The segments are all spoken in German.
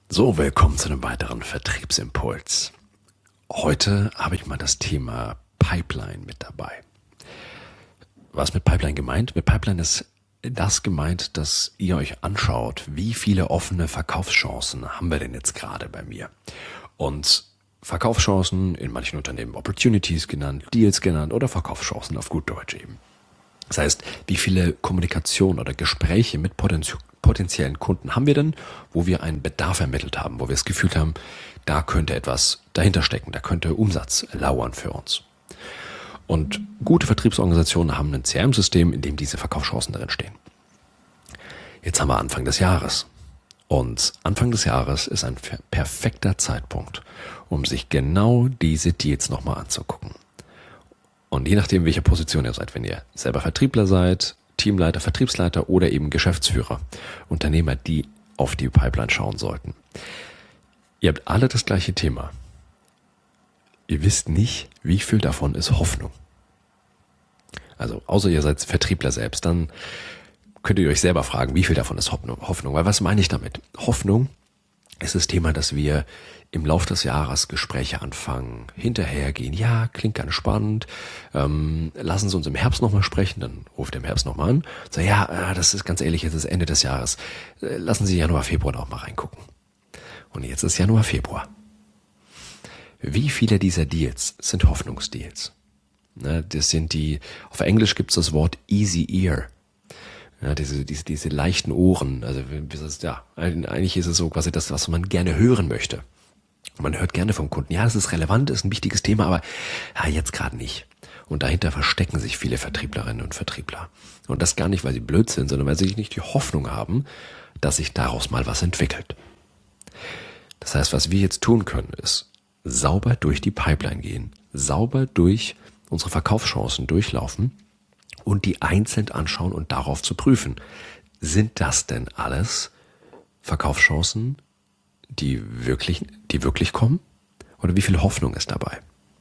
So, willkommen zu einem weiteren Vertriebsimpuls. Heute habe ich mal das Thema Pipeline mit dabei. Was mit Pipeline gemeint? Mit Pipeline ist das gemeint, dass ihr euch anschaut, wie viele offene Verkaufschancen haben wir denn jetzt gerade bei mir. Und Verkaufschancen, in manchen Unternehmen Opportunities genannt, Deals genannt oder Verkaufschancen auf gut Deutsch eben. Das heißt, wie viele Kommunikation oder Gespräche mit potenziellen Kunden haben wir denn, wo wir einen Bedarf ermittelt haben, wo wir das Gefühl haben, da könnte etwas dahinter stecken, da könnte Umsatz lauern für uns. Und gute Vertriebsorganisationen haben ein CRM-System, in dem diese Verkaufschancen drin stehen. Jetzt haben wir Anfang des Jahres. Und Anfang des Jahres ist ein perfekter Zeitpunkt, um sich genau diese Deals nochmal anzugucken. Und je nachdem, welche Position ihr seid, wenn ihr selber Vertriebler seid, Teamleiter, Vertriebsleiter oder eben Geschäftsführer, Unternehmer, die auf die Pipeline schauen sollten. Ihr habt alle das gleiche Thema. Ihr wisst nicht, wie viel davon ist Hoffnung. Also, außer ihr seid Vertriebler selbst, dann könnt ihr euch selber fragen, wie viel davon ist Hoffnung. Weil was meine ich damit? Hoffnung ist das Thema, dass wir im Laufe des Jahres Gespräche anfangen, hinterhergehen. Ja, klingt ganz spannend. Lassen Sie uns im Herbst nochmal sprechen. Dann ruft er im Herbst nochmal an. So, ja, das ist ganz ehrlich, jetzt ist Ende des Jahres. Lassen Sie Januar, Februar noch mal reingucken. Und jetzt ist Januar, Februar. Wie viele dieser Deals sind Hoffnungsdeals? Das sind die, auf Englisch gibt es das Wort Easy Ear. Ja, diese leichten Ohren, also ja, eigentlich ist es so quasi das, was man gerne hören möchte. Man hört gerne vom Kunden, ja, es ist relevant, ist ein wichtiges Thema, aber ja, jetzt gerade nicht. Und dahinter verstecken sich viele Vertrieblerinnen und Vertriebler. Und das gar nicht, weil sie blöd sind, sondern weil sie nicht die Hoffnung haben, dass sich daraus mal was entwickelt. Das heißt, was wir jetzt tun können, ist sauber durch die Pipeline gehen, sauber durch unsere Verkaufschancen durchlaufen und die einzeln anschauen und darauf zu prüfen. Sind das denn alles Verkaufschancen, die wirklich kommen? Oder wie viel Hoffnung ist dabei?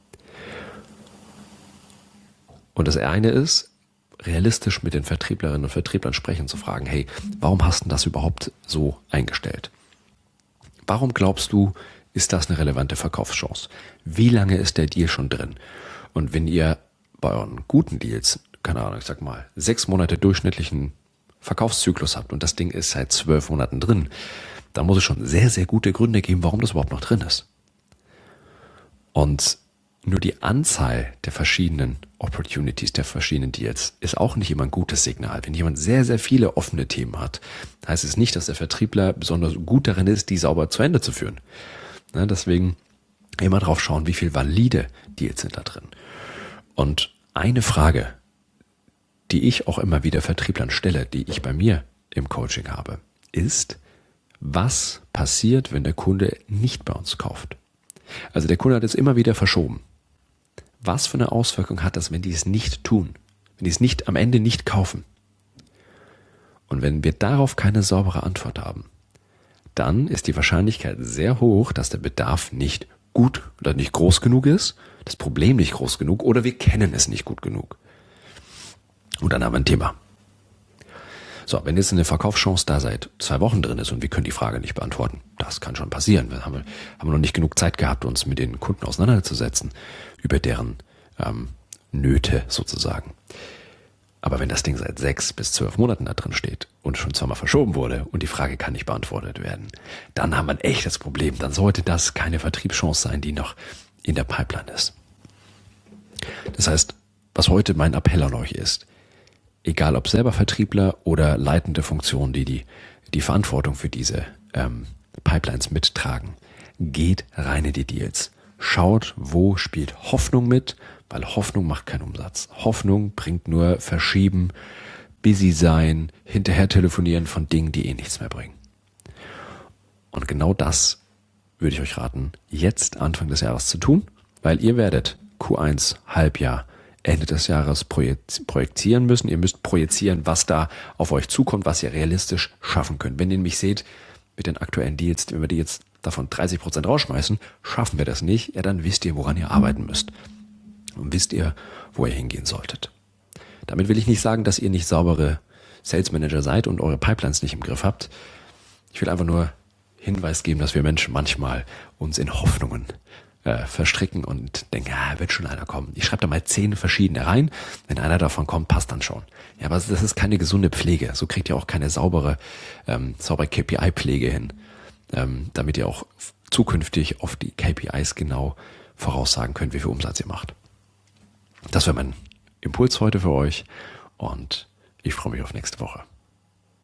Und das eine ist, realistisch mit den Vertrieblerinnen und Vertrieblern sprechen, zu fragen, hey, warum hast du das überhaupt so eingestellt? Warum glaubst du, ist das eine relevante Verkaufschance? Wie lange ist der Deal schon drin? Und wenn ihr bei euren guten Deals, keine Ahnung, ich sag mal, 6 Monate durchschnittlichen Verkaufszyklus habt und das Ding ist seit 12 Monaten drin, dann muss es schon sehr, sehr gute Gründe geben, warum das überhaupt noch drin ist. Und nur die Anzahl der verschiedenen Opportunities, der verschiedenen Deals ist auch nicht immer ein gutes Signal. Wenn jemand sehr, sehr viele offene Themen hat, heißt es nicht, dass der Vertriebler besonders gut darin ist, die sauber zu Ende zu führen. Deswegen immer drauf schauen, wie viel valide Deals sind da drin. Und eine Frage, die ich auch immer wieder Vertrieblern stelle, die ich bei mir im Coaching habe, ist, was passiert, wenn der Kunde nicht bei uns kauft? Also der Kunde hat es immer wieder verschoben. Was für eine Auswirkung hat das, wenn die es nicht tun? Wenn die es nicht am Ende nicht kaufen? Und wenn wir darauf keine saubere Antwort haben, dann ist die Wahrscheinlichkeit sehr hoch, dass der Bedarf nicht gut oder nicht groß genug ist, das Problem nicht groß genug oder wir kennen es nicht gut genug. Und dann haben wir ein Thema. So, wenn jetzt eine Verkaufschance da seit 2 Wochen drin ist und wir können die Frage nicht beantworten, das kann schon passieren. Wir haben noch nicht genug Zeit gehabt, uns mit den Kunden auseinanderzusetzen, über deren Nöte sozusagen. Aber wenn das Ding seit 6 bis 12 Monaten da drin steht und schon 2-mal verschoben wurde und die Frage kann nicht beantwortet werden, dann haben wir ein echtes Problem. Dann sollte das keine Vertriebschance sein, die noch in der Pipeline ist. Das heißt, was heute mein Appell an euch ist, egal ob selber Vertriebler oder leitende Funktionen, die Verantwortung für diese Pipelines mittragen, geht rein in die Deals. Schaut, wo spielt Hoffnung mit, weil Hoffnung macht keinen Umsatz. Hoffnung bringt nur Verschieben, busy sein, hinterher telefonieren von Dingen, die nichts mehr bringen. Und genau das würde ich euch raten, jetzt Anfang des Jahres zu tun, weil ihr werdet Q1, Halbjahr, Ende des Jahres projizieren müssen. Ihr müsst projizieren, was da auf euch zukommt, was ihr realistisch schaffen könnt. Wenn ihr nämlich seht, mit den aktuellen Deals, wenn wir die jetzt davon 30% rausschmeißen, schaffen wir das nicht, ja, dann wisst ihr, woran ihr arbeiten müsst. Und wisst ihr, wo ihr hingehen solltet. Damit will ich nicht sagen, dass ihr nicht saubere Sales Manager seid und eure Pipelines nicht im Griff habt. Ich will einfach nur Hinweis geben, dass wir Menschen manchmal uns in Hoffnungen verstricken und denken, ja, wird schon einer kommen. Ich schreibe da mal 10 verschiedene rein. Wenn einer davon kommt, passt dann schon. Ja, aber das ist keine gesunde Pflege. So kriegt ihr auch keine saubere KPI-Pflege hin, damit ihr auch zukünftig auf die KPIs genau voraussagen könnt, wie viel Umsatz ihr macht. Das wäre mein Impuls heute für euch und ich freue mich auf nächste Woche.